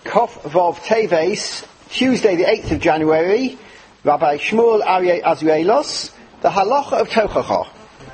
Kof Vov Teves, Tuesday the 8th of January, Rabbi Shmuel Aryeh Azuelos, the Halacha of Tochacha.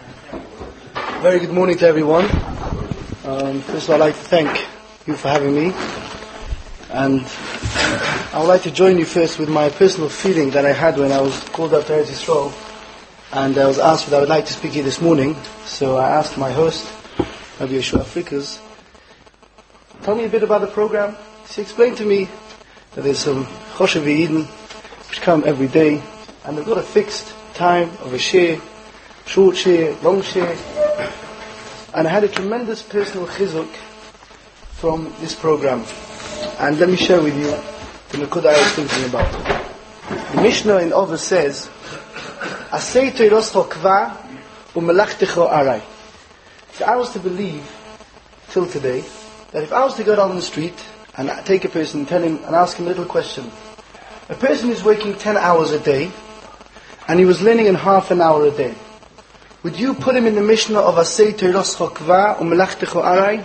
Very good morning to everyone. First of all, I'd like to thank you for having me. And I would like to join you first with my personal feeling that I had when I was called up to Eretz Yisrael. And I was asked whether I would like to speak here this morning. So I asked my host, Rabbi Yeshua Frikas, tell me a bit about the program. She explained to me that there's some Choshev Yidden which come every day, and they've got a fixed time of a share, short share, long share. And I had a tremendous personal chizuk from this program. And let me share with you the Nakuda I was thinking about. The Mishnah in Over says, Asei Teiroscho Kva u'melachtecho arai. If I was to believe, till today, that if I was to go down the street and take a person, tell him and ask him a little question. A person is working 10 hours a day, and he was learning in half an hour a day. Would you put him in the Mishnah of Asei Teiroscho Kva u'melachtecho arai?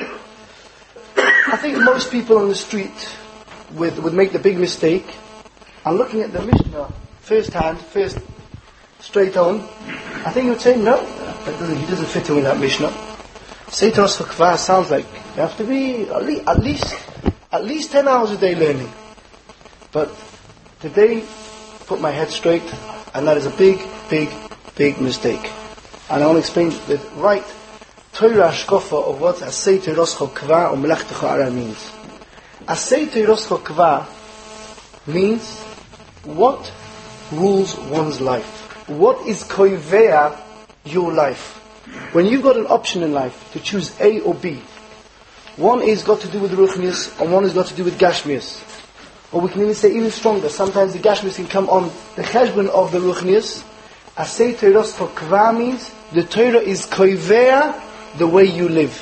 I think most people on the street would make the big mistake, and looking at the Mishnah first straight on, I think he would say, no, he doesn't fit in with that Mishnah. Asei Teiroscho Kva sounds like you have to be at least 10 hours a day learning. But today, put my head straight, and that is a big mistake. And I want to explain the right Torah Ashkofa of what Asei Teiroscho Kva or Melachtecho Arai means. Asei Teiroscho Kva means what rules one's life. What is koivea your life? When you've got an option in life to choose A or B, one is got to do with Ruchnius and one is got to do with Gashmius. Or we can even say even stronger, sometimes the Gashmius can come on the cheshbon of the Ruchnius. Asei Teiroscho Kva means the Torah is koivea the way you live.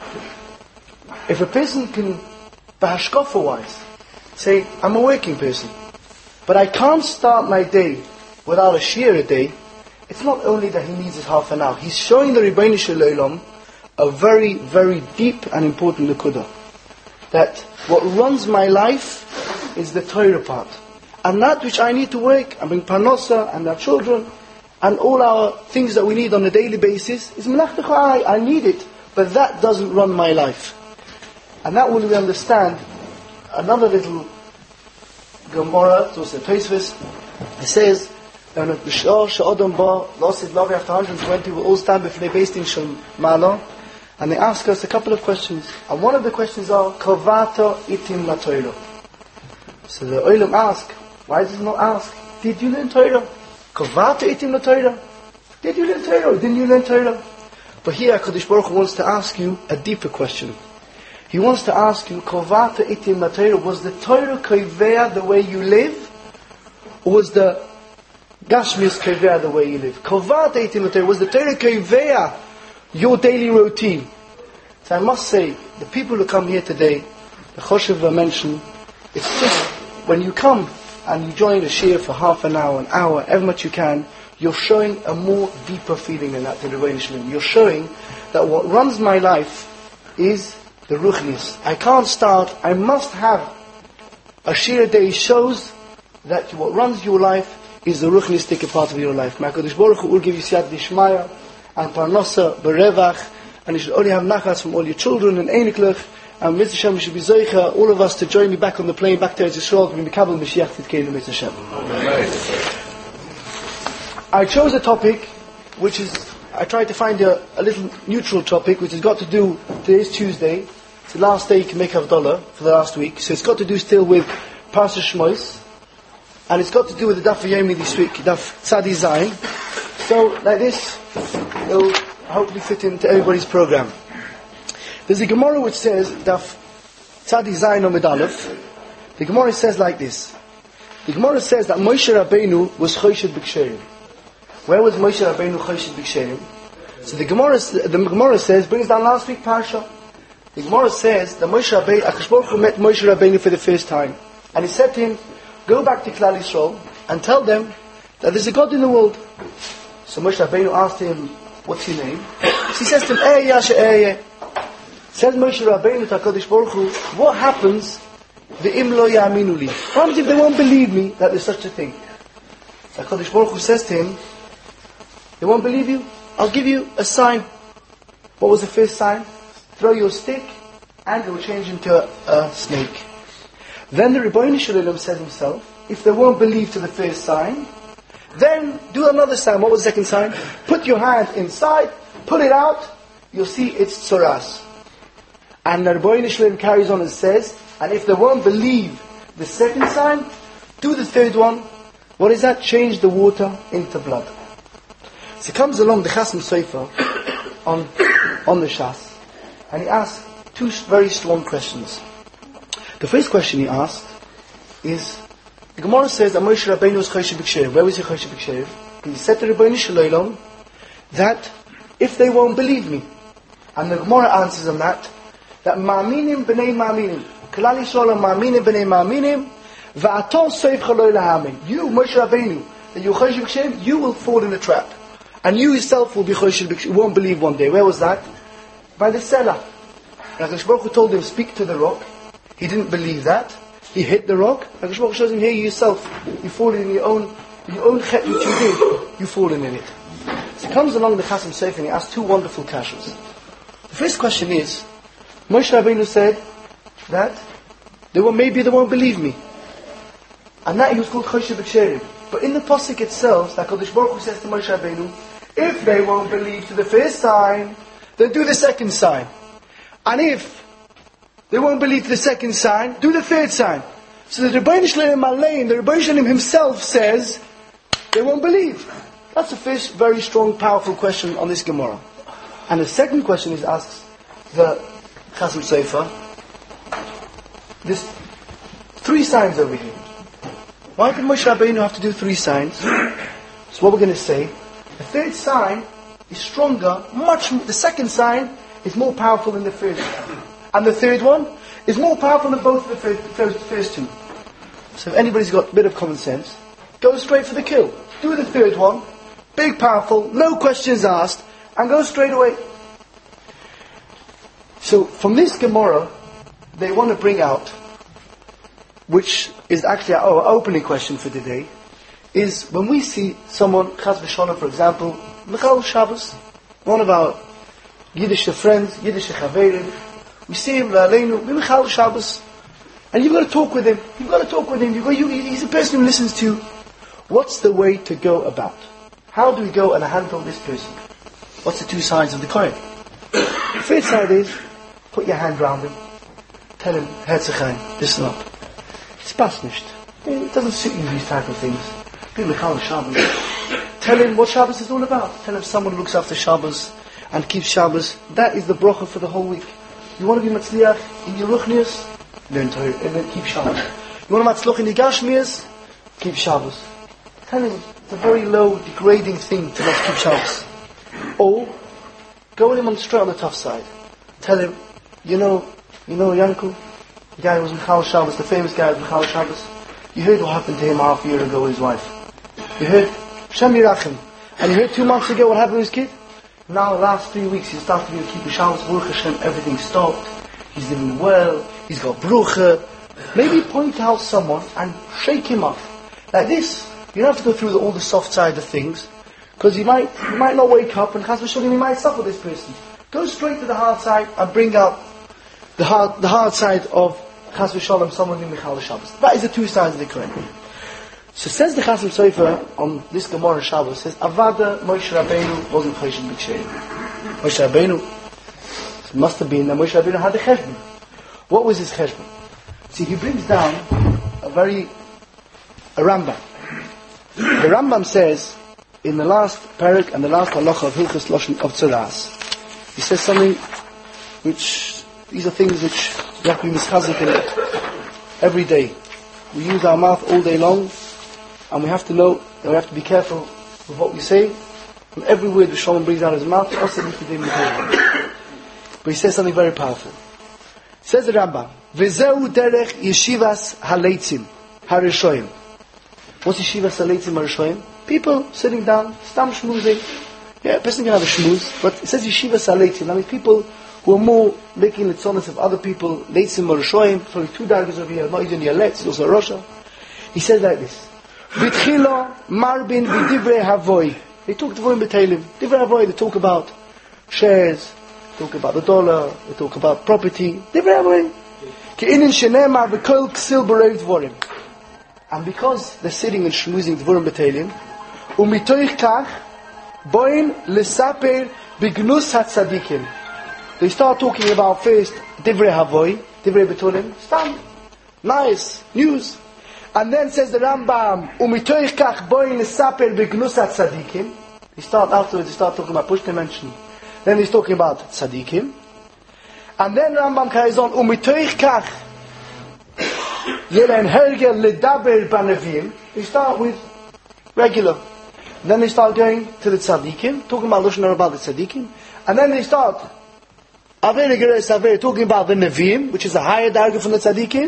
If a person can, bahashkofa wise, say, I'm a working person, but I can't start my day without a shir a day, it's not only that he needs his half an hour, he's showing the Ribbono Shel Olam a very deep and important nekuda. That what runs my life is the Torah part. And that which I need to work, and bring parnosa, and our children, and all our things that we need on a daily basis, is melachtecho arai. I need it, but that doesn't run my life. And that will we understand another little Gemara, it's also Tosfos. It says, after 120 we'll all stand before the Beis Din Shel Ma'ala, and they ask us a couple of questions. And one of the questions are, Kovata itim la Torah. So the Olam ask, why does it not ask, did you learn Torah? Kovata itim la Torah. Did you learn Torah or didn't you learn Torah? But here HaKadosh Baruch Hu wants to ask you a deeper question. He wants to ask you, Kovata itim la Torah, was the Torah koivea the way you live? Or was the Gashmius koivea the way you live? Kovata itim la Torah, was the Torah koivea your daily routine? So I must say, the people who come here today, the Choshev mentioned, it's just, when you come and you join a shir for half an hour, however much you can, you're showing a more deeper feeling than that to the Ribbono Shel Olam. You're showing that what runs my life is the Ruchnius. I can't start, I must have a shir a day shows that what runs your life is the Ruchniistic part of your life. My HaKadosh Baruch Hu will give you siyat dishmaya and parnasa berevach, and you should only have nachas from all your children and einiklech. And Mr. Shem, we should be zeicha, all of us, to join me back on the plane, back to Eretz Yisrael, to be Mikabel Mashiach Tzidkeinu, Mr. Shem. I chose a topic, which is, I tried to find a little neutral topic, which has got to do, today's Tuesday, it's the last day you can make Havdalah for the last week, so it's got to do still with Parsha Shmos, and it's got to do with the Daf Yomi this week, Daf Tzadi Zayin. So, like this, it'll hopefully fit into everybody's program. There's a Gemara which says, Daf Tzadi Zayin Omid Aleph. The Gemara says like this. The Gemara says that Moshe Rabbeinu was Choshed B'Ksherim. Where was Moshe Rabbeinu Choshed B'Ksherim? So the Gemara says, brings down last week Parsha. The Gemara says that HaKadosh Baruch Hu met Moshe Rabbeinu for the first time. And he said to him, go back to Klal Yisrael and tell them that there's a God in the world. So Moshe Rabbeinu asked him, what's your name? So he says to him, Says Moshe Rabbeinu to HaKadosh Baruch Hu, what happens Ve'im lo ya'aminu li. What happens if they won't believe me that there's such a thing? HaKadosh Baruch Hu says to him, they won't believe you? I'll give you a sign. What was the first sign? Throw your stick and it will change into a snake. Then the Ribbono Shel Olam says himself, if they won't believe to the first sign, then do another sign. What was the second sign? Put your hand inside, pull it out, you'll see it's tzoras. And the Ribbono Shel Olam carries on and says, and if they won't believe the second sign, do the third one. What is that? Change the water into blood. So comes along the Chasam Sofer on the Shas, and he asks two very strong questions. The first question he asked is, the Gemara says that Moshe Rabbeinu was Choshev B'Kshev. Where was he Choshev B'Kshev? He said to Ribbono Shel Olam that if they won't believe me, and the Gemara answers on that Ma'aminim b'nei ma'aminim, Klal Yisrael ma'aminim b'nei ma'aminim, va'ato soivcha lo lahamin. You, Moshe Rabbeinu, that you Choshev B'Kshev, you will fall in a trap. And you yourself will be Choshev B'Kshev. You won't believe one day. Where was that? By the cellar. HaKadosh Baruch Hu told him, speak to the rock. He didn't believe that. He hit the rock. HaKadosh Baruch Hu shows him, here you yourself. You fall in your own chet which you did. You fall in it. So he comes along the Chasam Sofer and he asks two wonderful kashas. The first question is, Moshe Rabbeinu said that maybe they won't believe me. And that he was called Choshev B'Kshev. But in the Pasuk itself, that HaKadosh Baruch Hu says to Moshe Rabbeinu, if they won't believe to the first sign, then do the second sign. And if they won't believe to the second sign, do the third sign. So the Ribbono Shel Olam the Ribbono Shel Olam himself says, they won't believe. That's the first very strong, powerful question on this Gemara. And the second question is asked the Chasam Sofer. There's three signs over here. Why did Moshe Rabbeinu have to do three signs? So what we're going to say, the third sign is stronger, the second sign is more powerful than the first. And the third one is more powerful than both of the first two. So if anybody's got a bit of common sense, go straight for the kill. Do the third one, big, powerful, no questions asked, and go straight away. So from this Gemara, they want to bring out, which is actually our opening question for today, is when we see someone, Chas v'Shalom, for example, Michal Shabbos, one of our Yiddish friends, Yiddish Chaverim, we see him, La'aleinu, Michal Shabbos, and you've got to talk with him. He's a person who listens to you. What's the way to go about? How do we go and handle this person? What's the two sides of the coin? The first side is, put your hand round him, tell him, Herzchaim, listen up. It's pasnished. It doesn't suit you, these type of things. Be Michal Shabbos. Tell him what Shabbos is all about. Tell him someone looks after Shabbos and keeps Shabbos. That is the bracha for the whole week. You want to be Matzliach in your Ruchnius? Learn Torah and then keep Shabbos. You want to Matzloch in your Gashmias? Keep Shabbos. Tell him it's a very low, degrading thing to not keep Shabbos. Or, go with him straight on the tough side. Tell him, you know Yankel? The guy who was Michal Shabbos, the famous guy who was Michal Shabbos. You heard what happened to him half a year ago with his wife. You heard? Shem Yirachim. And you heard 2 months ago what happened with his kid? Now the last 3 weeks he's started to keep Shabbos, Baruch Hashem, everything stopped. He's living well, he's got Brucha. Maybe point out someone and shake him up. Like this. You don't have to go through all the soft side of things. Because you might not wake up and Chas v'Shalom, you might suffer this person. Go straight to the hard side and bring out the hard side of Chas v'Shalom, someone in Michal Shabbos. That is the two sides of the coin. So says the Chasam Sofer on this Gemara Shabbos, says, Avada Moshe Rabbeinu wasn't Choshev B'Kshev. Moshe Rabbeinu, it must have been that Moshe Rabbeinu had a cheshbon. What was his cheshbon? See, he brings down a Rambam. The Rambam says, in the last parak and the last halacha of Hilchos Lashon of Tzoras, he says something which, these are things which we have to be mischazik in every day. We use our mouth all day long, and we have to know that we have to be careful with what we say. And every word the Shalom brings out of his mouth, but he says something very powerful. Says the Rambam, V'zeu derech yeshivas haleitzim harishoyim. What's yeshivas haleitzim harishoyim? People sitting down, stam shmuzing. Yeah, a person can have a shmuz, but it says yeshivas haleitzim. That means people who are more making the tzonos of other people, Leitzim or Rishoyim, probably 2 dargahs over here, not even Yaletz, it's also Rosha. He says like this, B'tchila marbin b'divrei havoi. They talk Dvorim B'Teilim. Divrei havoi, they talk about shares, they talk about the dollar, they talk about property. Divrei havoi. Ke'inin shenema v'kol ksil b'rei Dvorim. And because they're sitting and shmuzing Dvorim B'Teilim, u'mitoich kach, boin l'saper b'gnus hatzadikim. They start talking about first Divrei Havoi, Divrei B'Tolim, stand, nice, news. And then says the Rambam, Umitoich kach boin l'saper b'gnusat tzadikim. Afterwards, they start talking about push dimension. Then he's talking about tzadikim. And then Rambam carries on, Umitoich kach yelen hergel ledaber banevim. They start with regular. Then they start going to the tzadikim, talking about Lashon Hara about the tzadikim. And then they start talking about the Nevi'im, which is a higher dargah from the tzadikim.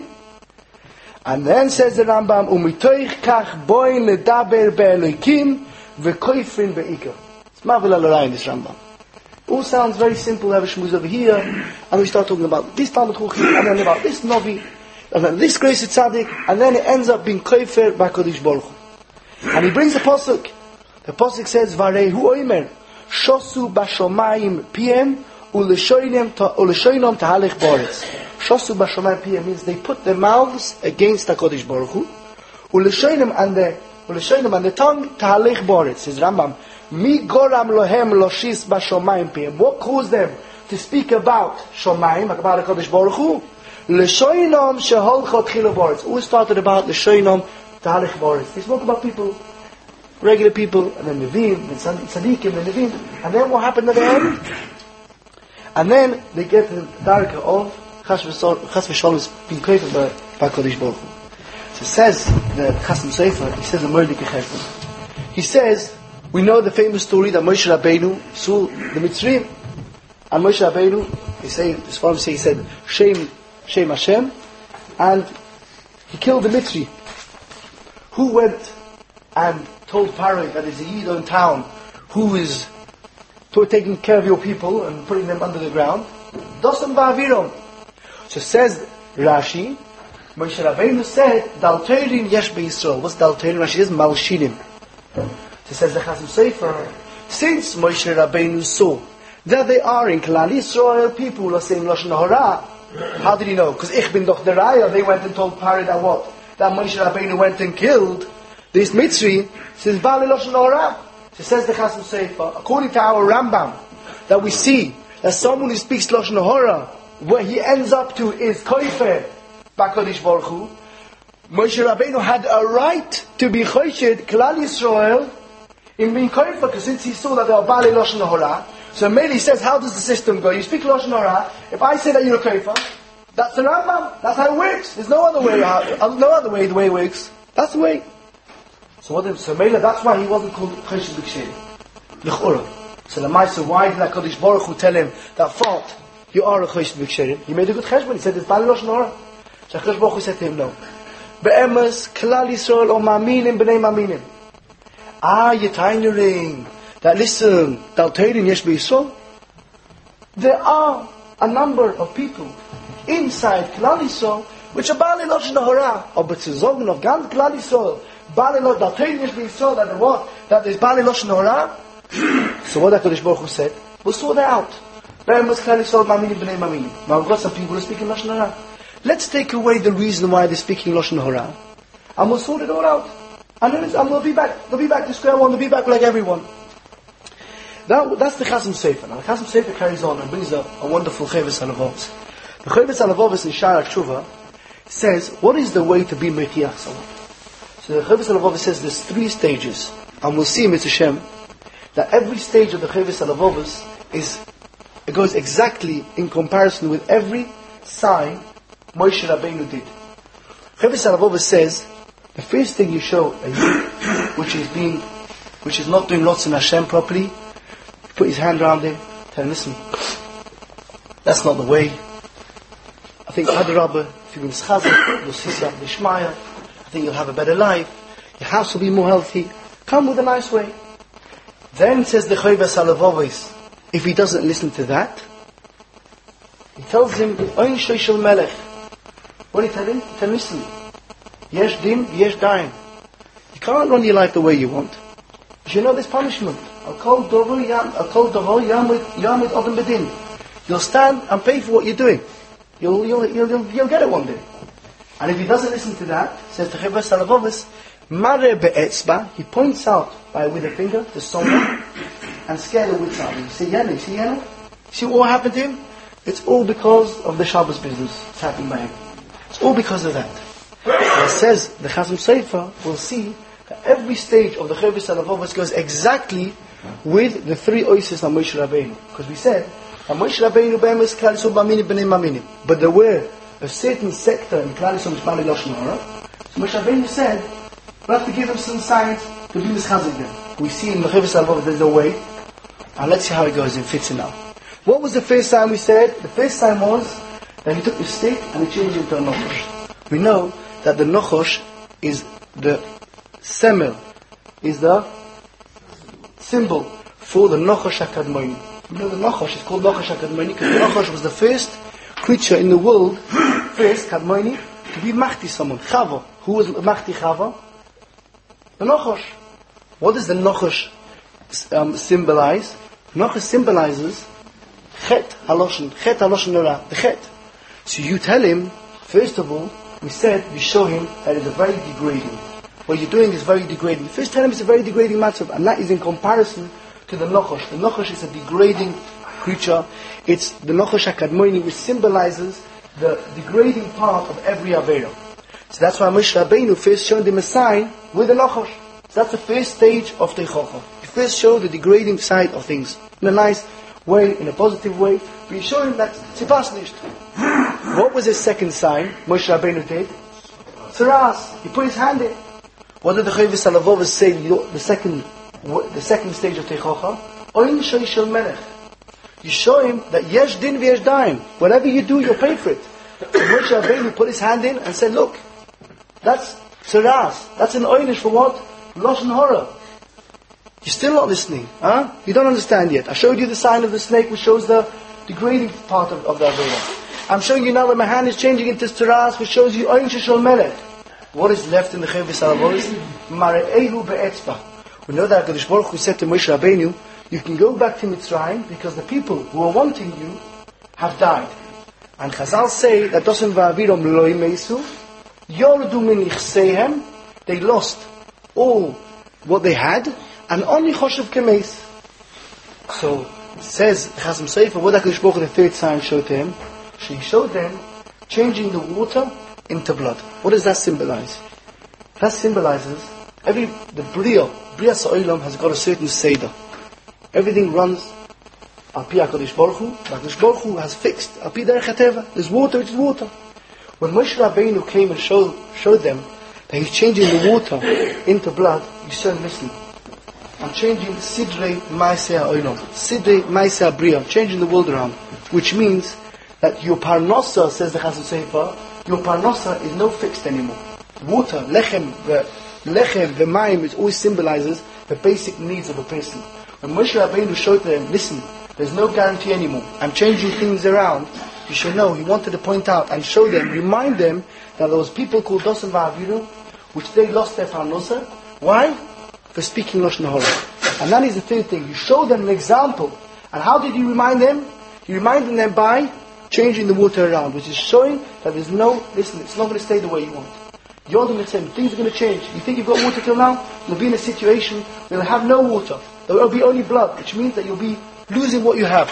And then says the Rambam, Umitoich kach boin ledaber be'elokim v'koifrin be'ikar. It's marvel al-Rai in this Rambam. All sounds very simple, have a shmuz over here, and we start talking about this Talmud Chuchim, and then about this Novi, and then this grace tzaddik, and then it ends up being koifer b'Kodesh Baruch Hu. And he brings the pasuk. The pasuk says, Varehu oimer, shosu b'shomayim piem, u'leshoinom tahalech b'aretz. Shosu b'shomayim piem means they put their mouths against HaKadosh Baruch Hu. U'leshoinom and the tongue tahalech b'aretz. Says Rambam, mi goram lohem loshis b'shomayim piem. What caused them to speak about Shomayim, about HaKadosh Baruch Hu? Leshoinom sheholchot chilo b'aretz. Who started about leshoinom tahalech b'aretz? They spoke about people, regular people, and then Nevi'im, and Tzadikim, and Nevi'im. And then what happened at the end? And then they get the darka of Chas v'Sholem being created by Kodesh Baruch Hu. So it says, the Chasam Sofer, he says a Mordechai Cheshbon. He says, we know the famous story that Moshe Rabbeinu saw the Mitzrayim. And Moshe Rabbeinu, he said, Shem Hashem, and he killed the Mitzri. Who went and told Pharaoh that there's a Yid in town who is taking care of your people and putting them under the ground? Dosam ba'avirom. So says Rashi, Moshe Rabbeinu said, Dalterin yesh be'Yisrael. What's Dalterin? Rashi says, Malshinim. So says the Chasam Sofer, since Moshe Rabbeinu saw that they are in Klal Yisrael people who are saying Lashon Hara, how did he know? Because Ich bin doch der Raya, they went and told Pharaoh that what? That Moshe Rabbeinu went and killed this Mitzri, says Bali Lashon Hara. So says the Chasam Sofer, according to our Rambam, that we see that someone who speaks Lashon Hara, where he ends up to is Koifer b'Kodesh Baruch Hu. Moshe Rabbeinu had a right to be Choshed Klal Yisrael in being Koifer, because since he saw that they are Bali Lashon Hara, so Meli says, how does the system go? You speak Lashon Hara, if I say that you're a Koifer, that's the Rambam, that's how it works. There's no other way, the way it works. That's the way. So Meli, that's why he wasn't called Choshed B'Ksherim. L'chora. So the Maisa, why did HaKadosh Baruch Hu tell him that fault? You are a Choshed B'Ksherim. He made a good cheshbon. He said, it's Bali Lashon Hara. So HaKadosh Baruch Hu said to him, no. Be'emes, Klal Yisrael, o ma'aminim, b'nei ma'aminim. You're tailoring. That listen, Dalterin yesh be'Yisrael. There are a number of people inside Klal Yisrael which are Bali Lashon Hara, or B'tzizogen of Gan Klal Yisrael. Bali Lashon Dalterin yesh be'Yisrael, that what? That there's Bali Lashon Hara. So what HaKadosh Baruch Hu said, we'll sort that out. Be'emes, Klal Yisrael, ma'aminim, b'nei ma'aminim. Now we've got some people who are speaking Lashon Hara. Let's take away the reason why they're speaking Lashon Hara, and we'll sort it all out. And then they'll be back to square one, they'll be back like everyone. Now, that's the Chasam Sofer. Now, the Chasam Sofer carries on and brings a wonderful Chovos HaLevavos. The Chovos HaLevavos in Sha'ar HaTshuva says, what is the way to be Metiach Salah? So the Chovos HaLevavos says there's 3 stages. And we'll see in Mitzvah Shem that every stage of the Chovos HaLevavos it goes exactly in comparison with every sign Moshe Rabbeinu did. Chovos HaLevavos says, the first thing you show a Yid which is not doing lots in Hashem properly, put his hand around him, tell him, listen, that's not the way. I think Adarabah, if you've been Schazak, you'll see some Nishmaya, I think you'll have a better life, your house will be more healthy, come with a nice way. Then says the Chovos HaLevavos, if he doesn't listen to that, He tells him, Oin Shoshel Melech. What did he tell him? He tell him, listen, Yesh Din, Yesh Dain. You can't run your life the way you want. But you know there's punishment. You'll stand and pay for what you're doing. You'll get it one day. And if he doesn't listen to that, says the Chevra Salavovis, Mare be'etzba, he points out with a finger to someone and scare the wits out of him. See Yana? See what happened to him? It's all because of the Shabbos business. It's happening by him. It's all because of that. It says the Chasam Sofer will see that every stage of the Chevra Salavovis goes exactly with the three oasis of Moshe Rabbeinu. Because we said that Moshe Rabbeinu be'emes Klal Yisrael b'aminim b'nei maminim. But there were a certain sector in Klal Yisrael Mishmari Lashon Hara. So Moshe Rabbeinu said, we have to give them some signs to be mischazik them. We see in the Chevra Salavovis there's a way. And let's see how it goes in fits in now. What was the first sign we said? The first sign was that he took the stick and he changed it into a nochosh. We know that the nochosh is the semel, is the symbol for the Nochosh HaKadmoni. You know the Nochosh is called Nochosh HaKadmoni because the Nochosh was the first creature in the world, first Kadmoni, to be Machti someone. Chava. Who was Machti Chava? The Nochosh. What does the Nochosh symbolize? Nochosh symbolizes Chet Haloshen. Chet Haloshen Nora. The Chet. So you tell him, first of all, we show him that it's a very degrading. What you're doing is very degrading. First tell him it's a very degrading matchup, and that is in comparison to the Nochosh. The Nochosh is a degrading creature. It's the Nochosh HaKadmoni, which symbolizes the degrading part of every Avera. So that's why Moshe Rabbeinu first showed him a sign with the Nochosh. So that's the first stage of Teichocha. He first showed the degrading side of things in a nice way, in a positive way. But he showed him that Tzibas nicht. What was his second sign Moshe Rabbeinu did? Tzaras. He put his hand in. What did the Chevra Salavovis say? The second stage of Teichocha, Oin Shoshel Melech. You show him that Yesh Din v'Yesh Daim. Whatever you do, you'll pay for it. So Moshe Rabbeinu put his hand in and said, "Look, that's Tzaras. That's an Oynish for what? Lashon Hara. You're still not listening, huh? You don't understand yet. I showed you the sign of the snake, which shows the degrading part of the Avera. I'm showing you now that my hand is changing into Tzaras, which shows you Oin Shoshel Melech. What is left in the Chevra Salavovis? Mare'ehu be'etzba. We know that HaKadosh Baruch Hu said to Moshe Rabbeinu, you can go back to Mitzrayim because the people who are wanting you have died. And Chazal say that Dosan va'avirom lo yimesu, yordu min ichseihem, they lost all what they had, and only choshev kemeis. So it says Chasam Sofer, what HaKadosh Baruch Hu, the third sign, showed to him. He showed them changing the water into blood. What does that symbolize? That symbolizes the Bria Sa'olam has got a certain Seder. Everything runs Al Pi HaKadosh Baruch Hu. HaKadosh Baruch Hu has fixed Al Pi Derech HaTeva. There's water, it's water. When Moshe Rabbeinu came and showed them that he's changing the water into blood, he said, listen, I'm changing Sidrei Maaseh HaOlam, Sidrei Maaseh HaBria, changing the world around, which means that your parnasa, says the Chasam Sofer, your parnasa is no fixed anymore. Water, lechem, the mayim, it always symbolizes the basic needs of a person. When Moshe Rabbeinu showed them, listen, there's no guarantee anymore. I'm changing things around. You should know. He wanted to point out and show them, remind them that there was people called Dosan va'aviru, which they lost their parnasa. Why? For speaking Lashon Hara. And that is the third thing. You show them an example. And how did you remind them? You reminded them by changing the water around, which is showing that there's no, listen, it's not going to stay the way you want. You're the same. Things are going to change. You think you've got water till now? You'll be in a situation where you'll have no water. There will be only blood, which means that you'll be losing what you have.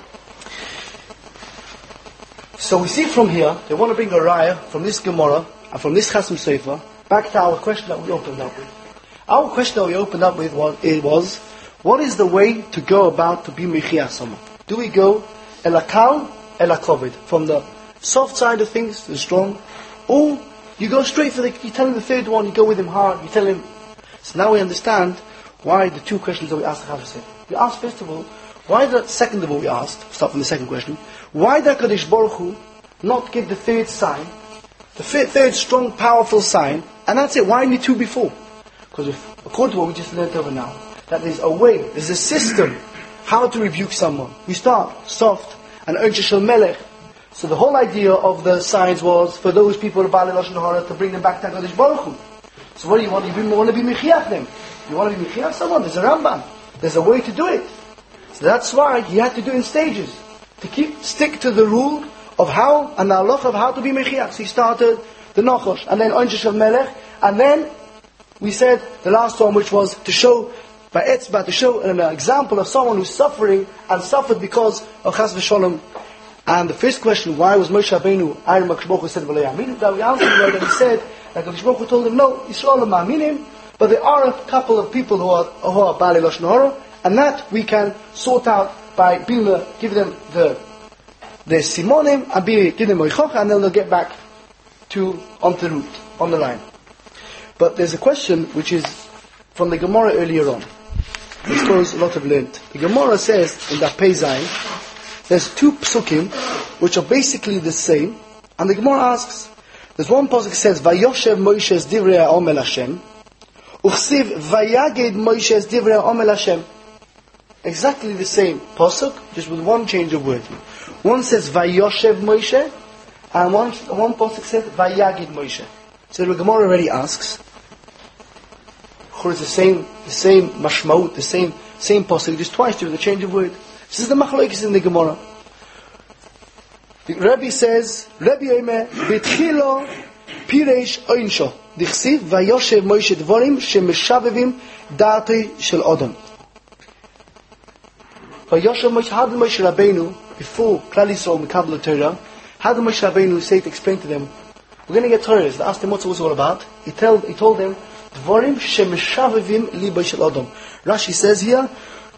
So we see from here, they want to bring a raya from this Gemara and from this Chasam Sofer back to our question that we opened up with. Our question that we opened up with was what is the way to go about to be Mechiach someone? Do we go elakal, elakovid, from the soft side of things to the strong, or you go straight for you tell him the third one, you go with him hard, you tell him. So now we understand why the two questions that we asked the Chasam. We asked first of all, second of all we asked, start from the second question, why did HaKadosh Baruch Hu not give the third sign, the third strong, powerful sign, and that's it, why only two before? Because according to what we just learned over now, that there's a way, there's a system, how to rebuke someone. We start soft, and Oin Shoshel Melech, So the whole idea of the signs was for those people of Baalei Lashon Hara to bring them back to HaKadosh Baruch Hu. So what do you want? You want to be Mechiach them. You want to be Mechiach someone? There's a Rambam. There's a way to do it. So that's why he had to do it in stages. To stick to the rule of how, and the halacha of how to be Mechiach. So he started the Nachash, and then Onjish of Melech, and then we said the last one, which was to show by Etzbah, to show an example of someone who's suffering and suffered because of Chas v'Sholom. And the first question, why was Moshe Rabbeinu Aaron HaKadosh Baruch Hu said V'lo Ya'aminu? That we answered right, and he said that HaKadosh Baruch Hu told him, no, Yisrael ma'aminim, but there are a couple of people who are Baalei Lashon Hara, and that we can sort out by give them the simonim and give them oichocha, and then they'll get back onto the route, on the line. But there's a question which is from the Gemara earlier on. This shows a lot of learnt. The Gemara says in that Pei Zayin, there's two psukim which are basically the same, and the Gemara asks, there's one pasuk says, Vayoshev Moshe divrei ha'om el Hashem, uchsiv Vayaged Moshe divrei ha'om el Hashem. Exactly the same pasuk, just with one change of word. One says Vayoshev Moshe, and one pasuk says Vayaged Moshe. So the Gemara already asks, it's the same mashmaut, the same pasuk, just twice during the change of word. This is the machlokes in the Gemara. The Rabbi says, Rabbi Omer, B'tchilo Pireish Oinsho, Dichsiv Vayoshev Moshe Dvorim Shemeshavevim Da'atei Shel Odom. Vayoshev Moshe, how did Moshe Rabbeinu, before Klal Yisrael Mekabel Torah, how did Moshe Rabbeinu say to explain to them, we're going to get Torah. They asked him what's it all about. He told them, Dvorim Shemeshavevim Libo Shel Odom. Rashi says here,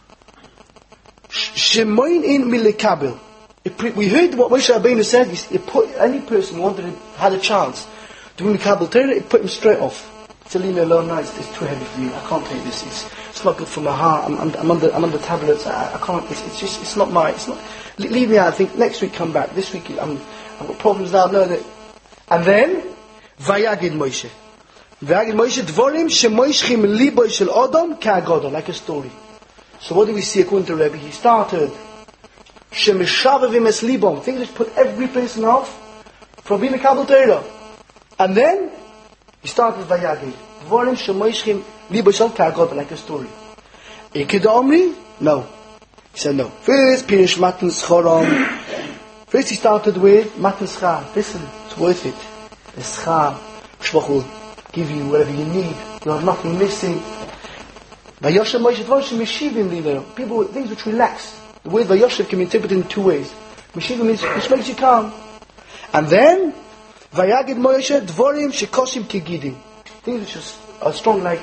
Shemoin in Milekabel. We heard what Moshe Rabbeinu said. He put any person who had a chance to be Mekabel Torah, he put him straight off. To leave me alone now, it's too heavy for me. I can't take this. It's not good for my heart. I'm on the tablets. I can't. It's not my. It's not. Leave me out. I think next week come back. This week I've got problems now. No, that. And then Vayagid Moshe. Vayagid Moshe Dvorim shemoishchim libo shel Odom ka'agoda, like a story. So what do we see according to Rebbe? He started Shemeshavevim es libom, things which put every person off from being a Kabbalah Torah. And then he started Vayagid. Dvorim shemoishchim libo shel ka'agoda, like a story. Ikeda Omri? No. He said no. First Pirish Matan Schorom. First he started with Matan Schar. Listen, it's worth it. The Schar, Shvach will give you whatever you need. You have nothing missing. Vayoshev Moshe Dvorim Meshivim Liver. People, things which relax. The word Vayoshev can be interpreted in two ways. Meshivim means which makes you calm. And then Vayagid Moshe Dvorim Shekoshim Kigidim. Things which are strong like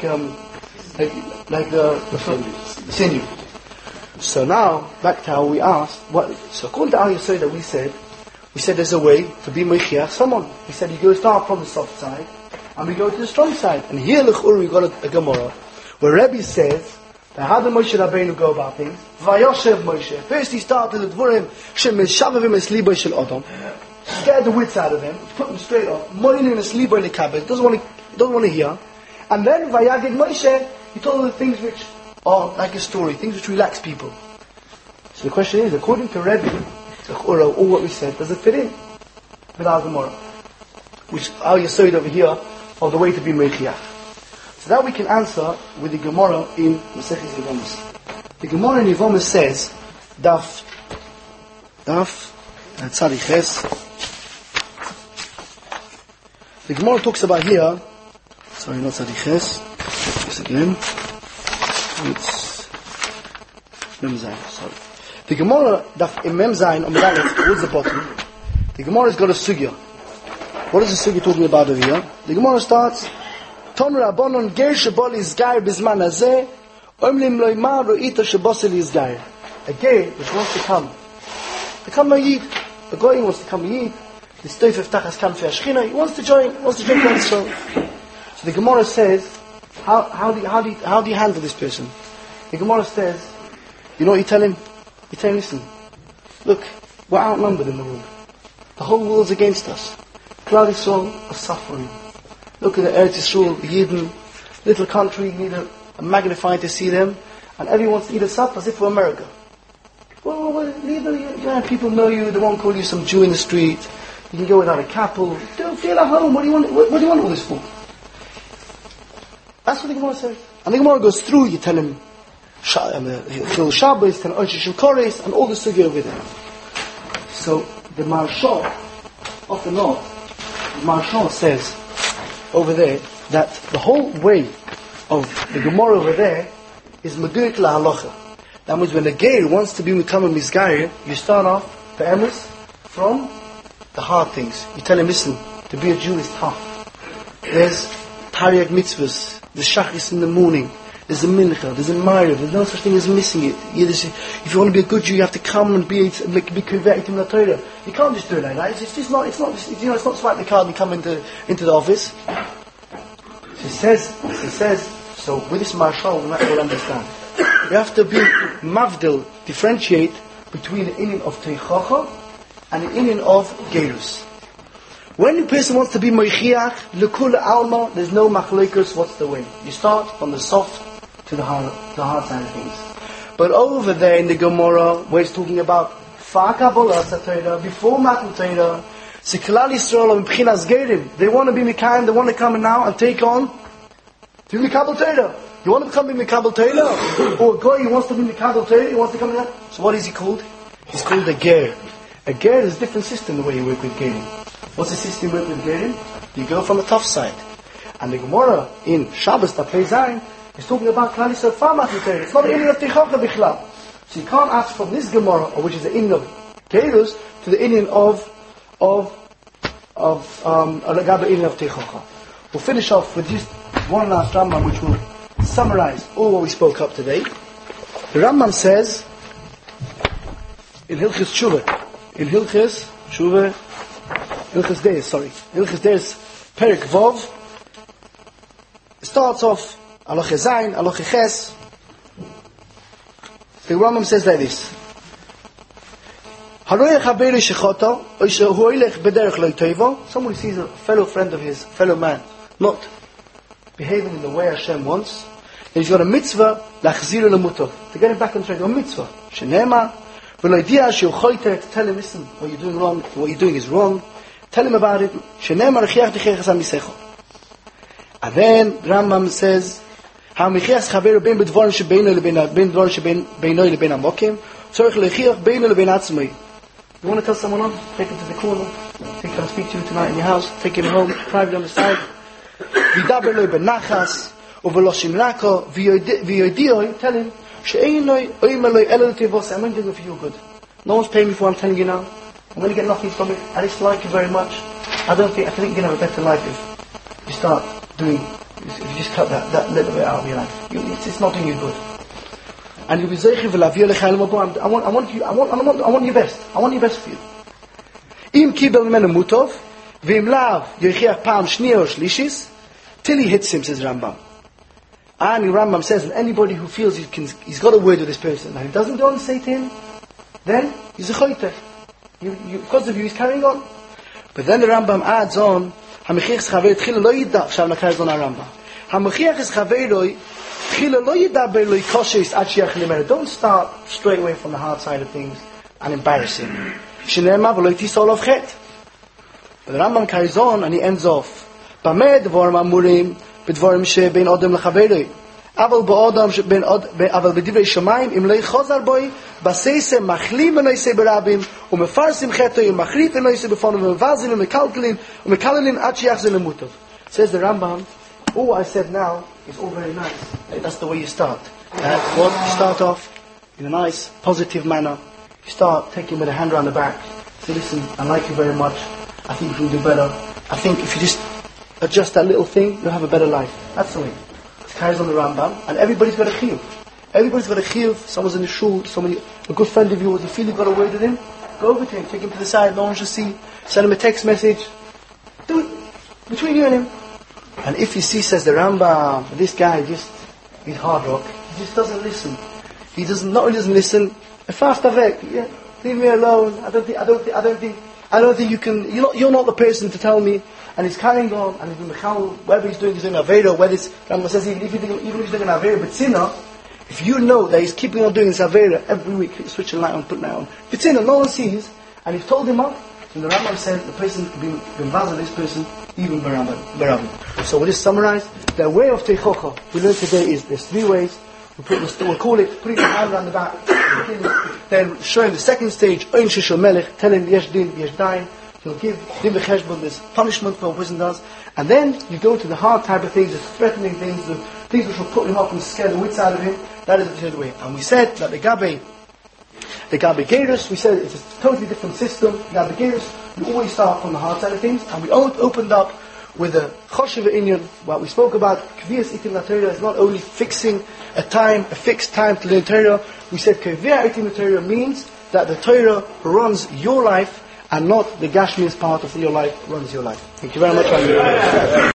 the sinew. So now back to how we asked. So according to Al Yisrael that we said there's a way to be Mechiach someone. He said you go start from the soft side and we go to the strong side. And here L'chur we got a Gemara where Rebbe says that how did Moshe Rabbeinu go about things? Vayoshev Moshe. First he started with Dvorim Shemeshavevim es libo shel Odom. Scared the wits out of them, put them straight off. Moinin es libo lekabel. Doesn't want to hear. And then Vayagid Moshe, he told them the things which are like a story, things which relax people. So the question is, according to Rebbe, all what we said, does it fit in with our Gemara? Which our Yesod over here of the way to be Mechiach. So that we can answer with the Gemara in Maseches Yevamos. The Gemara in Yevamos says, Daf Tzadiches. The Gemara talks about here. Sorry, not Tzadiches. Just again. It's Mem Zayin. Sorry. The Gemara Daf in Mem Zayin on the Dalet towards the bottom. The Gemara has got a sugya. What is the sugya talking about over here? The Gemara starts. Tom Rabbanon ger shebol izgair bizman hazeh, omlim lo imar ro'ita shebosel izgair. A ger which wants to come a yid. A goy wants to come a yid. The stoif of tachas kanfei hashchina. He wants to join Klal Yisrael. So the Gemara says, how do you handle this person? The Gemara says, you know what you tell him? You tell him, listen, look, we're outnumbered in the world. The whole world's against us. Klal Yisrael are suffering. Look at the Eretz Yisrael, the Yidden, little country, you need a magnifier to see them, and everyone wants to eat us up as if we're America. Well, leave people know you, they won't call you some Jew in the street. You can go without a kapel. Don't feel at home. What do you want all this for? That's what the Gemara says. And the Gemara goes through, you tell him, Chil Shabbos, tell him Oishish Kores, and all the sugi over there. So, the Marshal of the north, the Marshal says over there that the whole way of the Gemara over there is Meduik La Halacha. That means when a Geir wants to become a Mizgair, you start off the Emes from the hard things. You tell him, listen, to be a Jew is tough. There's Tariq mitzvahs, there's Shachris in the morning, there's a Mincha, there's a Ma'ariv, there's no such thing as missing it. If you want to be a good Jew, you have to come and be converted in the Torah. You can't just do it like that. It's not swipe the card and come into the office. She says, so with this Marshal, we'll understand. You have to be mavdil, differentiate between the inyan of Teichacha and the inyan of Gerus. When a person wants to be Moichiach, Lekul Alma, there's no machlekes, what's the way? You start from the soft to the hard side of things. But over there in the Gemara, where it's talking about Fa Kabbalah Satayra, before Matan Torah, Siklal Yisrael and B'chinas Gerim, they want to be Mikayim, they want to come now and take on to Mikabel Torah. You want to become Mikabel Torah? Or a guy who wants to be Mikabel Torah, he wants to come in. So what is he called? He's called a Ger. A Ger is a different system the way you work with Gerim. What's the system you work with Gerim? You go from the tough side. And the Gemara in Shabbos that plays Zayin is talking about Klal Yisrael Famat Torah. It's not the Inyan of Teichacha Bichlal. So you can't ask from this Gemara, which is the Inyan of Gerus, to the Inyan of Inyan of Teichacha. We'll finish off with just one last Rambam, which will summarize all what we spoke up today. The Rambam says in Hilchis Deis, Perik Vov, starts off Aloche Zayin, Aloche Ches. The Rambam says like this: somebody sees a fellow friend of his, fellow man, not behaving in the way Hashem wants, and he's got a mitzvah lachziru lemutov, to get him back on track. A mitzvah shenema v'lo yidiyah she'u choyter, to tell him, listen, what you're doing wrong, what you're doing is wrong. Tell him about it. Shenema rechiach dichechas amisecho. And then Rambam says, ha'michiach chaveru ben bedvorim shebeino leben amokim, tzorich lechiach beino leben atzmai. You want to tell someone off? Take him to the corner. Take him to speak to you tonight in your house. Take him home, private on the side. Vidaber lo benachas, uveloshin rako, v'yoidiyoi, tell him, she'einoi oimeloi elel tivos, I'm doing it for you good. No one's paying me for what I'm telling you now. I'm going to get nothing from it. I just like you very much. I think you're going to have a better life if you start doing, if you just cut that little bit out of your life. It's not doing you good. And you'll be zeichiv v'laviyah l'chayim l'mabon. I want your best. I want your best for you. Im kibel menu mutov, v'im lav yochiach pa'am shniya or shlishis, till he hits him, says Rambam. And Rambam says that anybody who feels he's got a word with this person, and he doesn't go and say to him, then he's a choyter. Because of you, he's carrying on. But then the Rambam adds on, ha'mechiach chaver tchila lo yida, shall carries on our Rambam. Ha'mechiach is chaveroi, tchila lo yida be'lo yikoshes ad shiach limer. Don't start straight away from the hard side of things and embarrass him. Shenema v'lo yitisol of chet. But the Rambam carries on and he ends off. Bameh dvorim amurim, b'dvorim shebein odem lechaveroi. Aval ba'odam shebein aval b'divrei shamayim, im lo yichozar boi, Baseise machlim benoise berabim, umefarsim chetoy, umachrip benoise befonim, umevazin, umekalelin ad shiachzin lemutov. Says the Rambam, all I said now is all very nice. That's the way you start. You start off in a nice, positive manner. You start taking with a hand around the back. Say, listen, I like you very much. I think you can do better. I think if you just adjust that little thing, you'll have a better life. That's the way. It carries on the Rambam, and everybody's got a chiyuv. Everybody's got a chiyuv. Someone's in the shul, a good friend of yours, you feel you've got a word with him, go over to him, take him to the side, no one should see, send him a text message. Do it, between you and him. And if you see, says the Rambam, this guy he's hard rock, he just doesn't listen. He not only doesn't listen, leave me alone, I don't think you can, you're not the person to tell me. And he's carrying on, and whether he's doing Avera, whether it's, Rambam says, even if he's doing an Avera, but sinner, if you know that he's keeping on doing this Avera every week, switch the light on, put the light on, if it's in and no one sees, and you've told him off, then the Rambam said the person can be vazal this person, even Barabin. So we'll just summarize. The way of Teichocha we learned today is there's 3 ways. We'll call it putting the hand on the back, then showing the second stage, Ein Shishol Melech, telling Yesh Din, Yesh Dain. He'll give Din V'Cheshbon, this punishment for what a person does. And then you go to the hard type of things, the threatening things, the things which will put him up and scare the wits out of him. That is the third way. And we said that the Gabe Gerus, we said it's a totally different system. Gabe Gerus, we always start from the hard side of things, and we opened up with a Choshev Inyan. What we spoke about, Kvias Itim Torah is not only fixing a fixed time to learn Torah. We said Kvias Itim Torah means that the Torah runs your life, and not the Gashmi's part of your life runs your life. Thank you very much.